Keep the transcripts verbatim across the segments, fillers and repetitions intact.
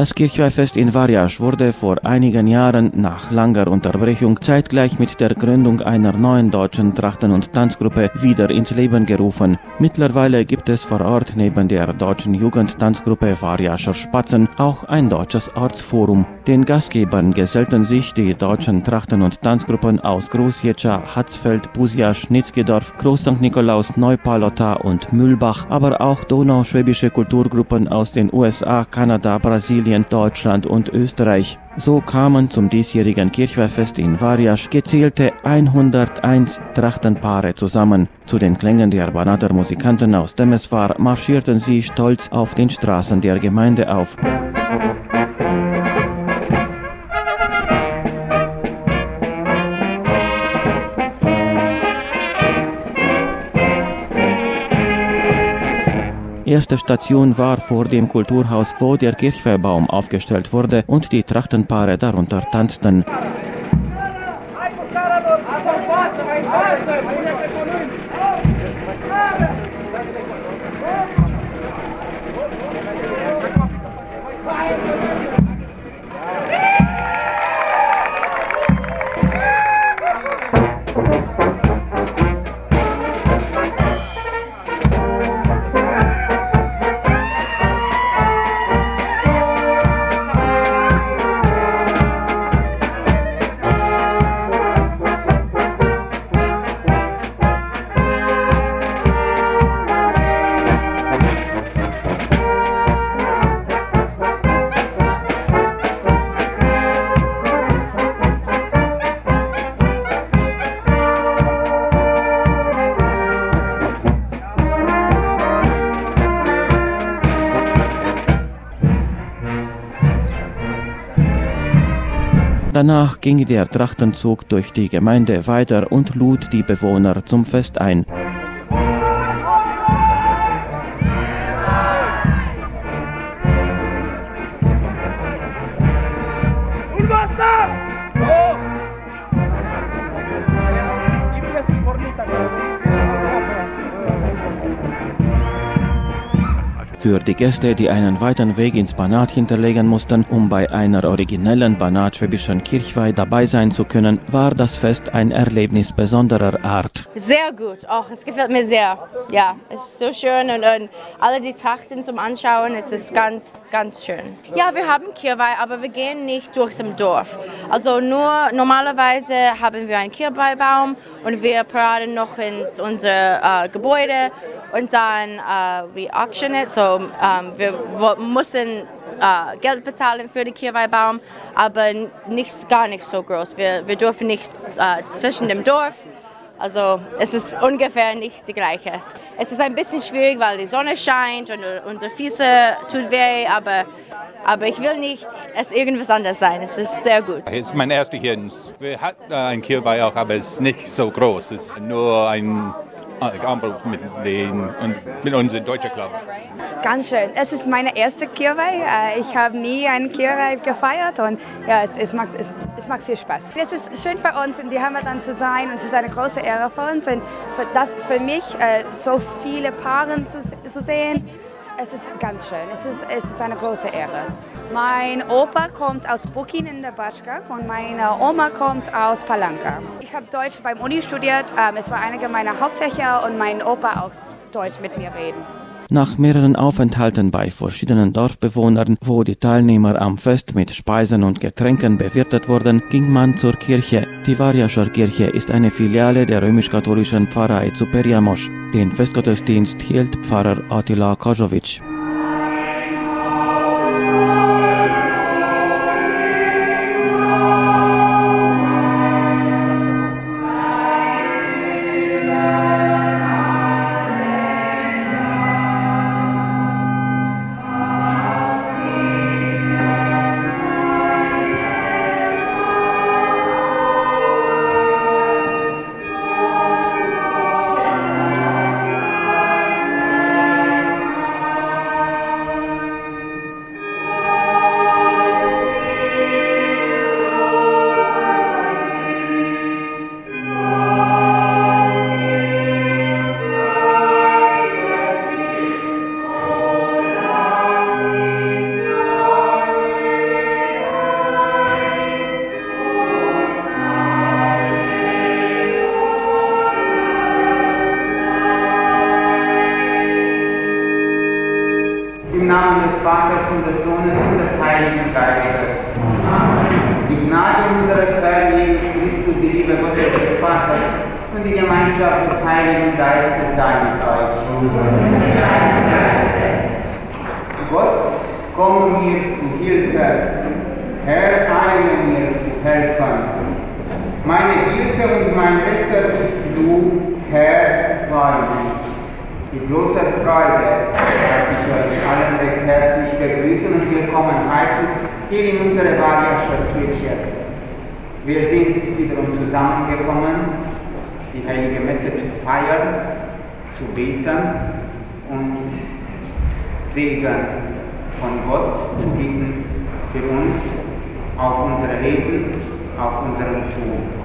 Das Kirchweihfest in Varjasch wurde vor einigen Jahren nach langer Unterbrechung zeitgleich mit der Gründung einer neuen deutschen Trachten- und Tanzgruppe wieder ins Leben gerufen. Mittlerweile gibt es vor Ort neben der deutschen Jugendtanzgruppe Varjascher Spatzen auch ein deutsches Ortsforum. Den Gastgebern gesellten sich die deutschen Trachten- und Tanzgruppen aus Großjetscha, Hatzfeld, Buziasch, Nitzgedorf, Groß Sankt Nikolaus, Neupalota und Mühlbach, aber auch donauschwäbische Kulturgruppen aus den U S A, Kanada, Brasilien, Deutschland und Österreich. So kamen zum diesjährigen Kirchweihfest in Varjasch gezählte hunderteins Trachtenpaare zusammen. Zu den Klängen der Banater Musikanten aus Temeswar marschierten sie stolz auf den Straßen der Gemeinde auf. Erste Station war vor dem Kulturhaus, wo der Kirchweihbaum aufgestellt wurde und die Trachtenpaare darunter tanzten. Danach ging der Trachtenzug durch die Gemeinde weiter und lud die Bewohner zum Fest ein. Für die Gäste, die einen weiten Weg ins Banat hinterlegen mussten, um bei einer originellen banatschwäbischen Kirchweih dabei sein zu können, war das Fest ein Erlebnis besonderer Art. Sehr gut, auch es gefällt mir sehr. Ja, es ist so schön und, und alle die Trachten zum Anschauen, es ist ganz, ganz schön. Ja, wir haben Kirchweih, aber wir gehen nicht durch das Dorf. Also nur normalerweise haben wir einen Kirchweihbaum und wir paraden noch ins unser äh, Gebäude und dann äh, wir auctionen, so ähm, wir müssen äh, Geld bezahlen für den Kirchweihbaum, aber nicht, gar nicht so groß. Wir, wir dürfen nicht äh, zwischen dem Dorf, also es ist ungefähr nicht die gleiche. Es ist ein bisschen schwierig, weil die Sonne scheint und unsere Füße tut weh, aber, aber ich will nicht es irgendwas anderes sein. Es ist sehr gut. Es ist mein erster hier. Wir hatten ein Kirchweih auch, aber es ist nicht so groß. Es ist nur ein Anbruch mit, den, mit unserem deutschen Club. Ganz schön. Es ist meine erste Kirchweih. Ich habe nie einen Kirchweih gefeiert und ja, es, es, macht, es, es macht viel Spaß. Es ist schön für uns, in die Heimat zu sein und es ist eine große Ehre für uns. Und für, das, für mich, so viele Paare zu, zu sehen, es ist ganz schön. Es ist, es ist eine große Ehre. Mein Opa kommt aus Bukin in der Batschka und meine Oma kommt aus Palanka. Ich habe Deutsch beim Uni studiert. Es war einige meiner Hauptfächer und mein Opa auch Deutsch mit mir reden. Nach mehreren Aufenthalten bei verschiedenen Dorfbewohnern, wo die Teilnehmer am Fest mit Speisen und Getränken bewirtet wurden, ging man zur Kirche. Die Varjascher Kirche ist eine Filiale der römisch-katholischen Pfarrei zu Perjamosch. Den Festgottesdienst hielt Pfarrer Attila Kajovic. Im Namen des Vaters und des Sohnes und des Heiligen Geistes. Amen. Die Gnade unseres Herrn Jesus Christus, die Liebe Gottes des Vaters und die Gemeinschaft des Heiligen Geistes sei mit euch. Gott, komm mir zu Hilfe. Herr, eile mir zu helfen. Meine Hilfe und mein Retter bist du, Herr, sei mich. Mit großer Freude darf ich euch allen recht herzlich begrüßen und willkommen heißen hier in unserer Variascher Kirche. Wir sind wiederum zusammengekommen, die Heilige Messe zu feiern, zu beten und Segen von Gott zu bitten für uns auf unser Leben, auf unserem Tun.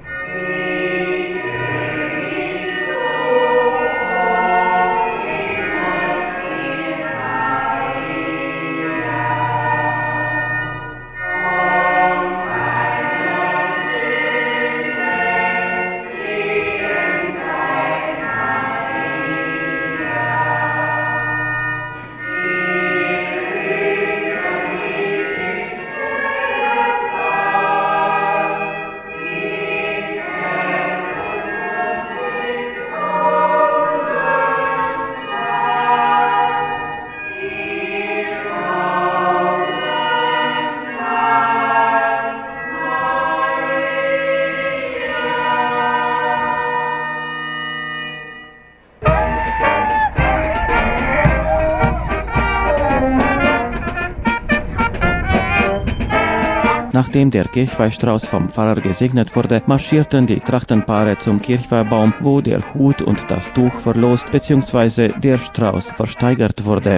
Nachdem der Kirchweihstrauß vom Pfarrer gesegnet wurde, marschierten die Trachtenpaare zum Kirchweihbaum, wo der Hut und das Tuch verlost bzw. der Strauß versteigert wurde.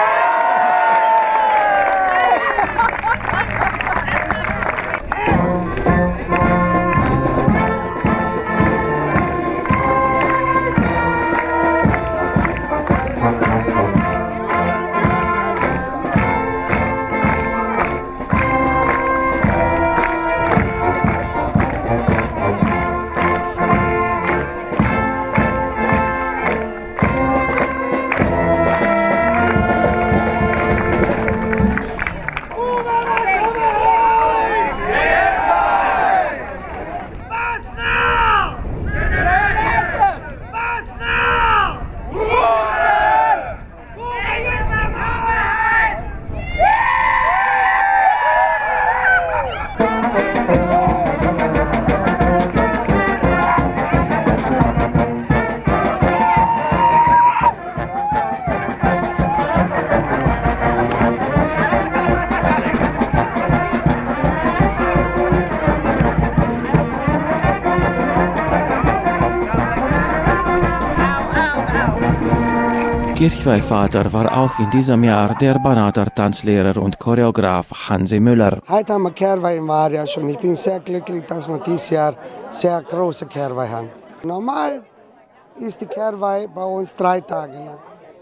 Kirchweihvater war auch in diesem Jahr der Banater Tanzlehrer und Choreograf Hansi Müller. Heute haben wir Kirchweih in Variasch und ich bin sehr glücklich, dass wir dieses Jahr sehr große Kirchweih haben. Normal ist die Kirchweih bei uns drei Tage lang.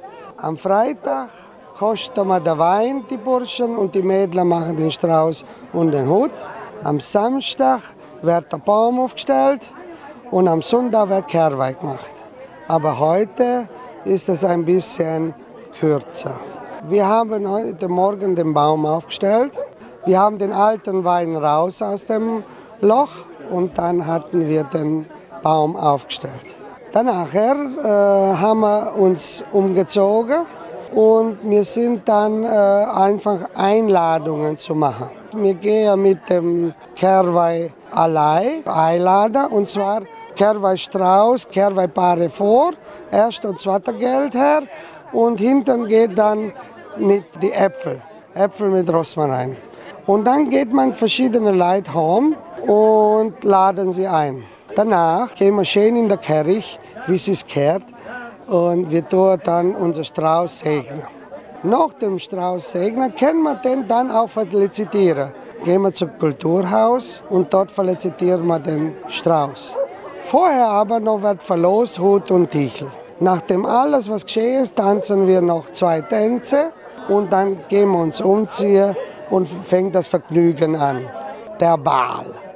Am Freitag kosten wir den Wein, die Burschen, und die Mädchen machen den Strauß und den Hut. Am Samstag wird der Baum aufgestellt und am Sonntag wird Kirchweih gemacht. Aber heute ist es ein bisschen kürzer. Wir haben heute Morgen den Baum aufgestellt. Wir haben den alten Wein raus aus dem Loch und dann hatten wir den Baum aufgestellt. Danach äh, haben wir uns umgezogen und wir sind dann äh, einfach Einladungen zu machen. Wir gehen mit dem Kirchweih allein einladen, und zwar Kirchweihstrauß, Kirchweihpaare vor, erst und zweiter Geld her, und hinten geht dann mit die Äpfel, Äpfel mit Rosmarin. Und dann geht man verschiedene Leute heim und laden sie ein. Danach gehen wir schön in der Kirche, wie es ist gehört, und wir tun dann unser Strauß segnen. Nach dem Strauß segnen können wir den dann auch felicitieren. Gehen wir zum Kulturhaus und dort felicitieren wir den Strauß. Vorher aber noch wird verlost Hut und Tichel. Nachdem alles, was geschehen ist, tanzen wir noch zwei Tänze und dann gehen wir uns umziehen und fängt das Vergnügen an. Der Ball.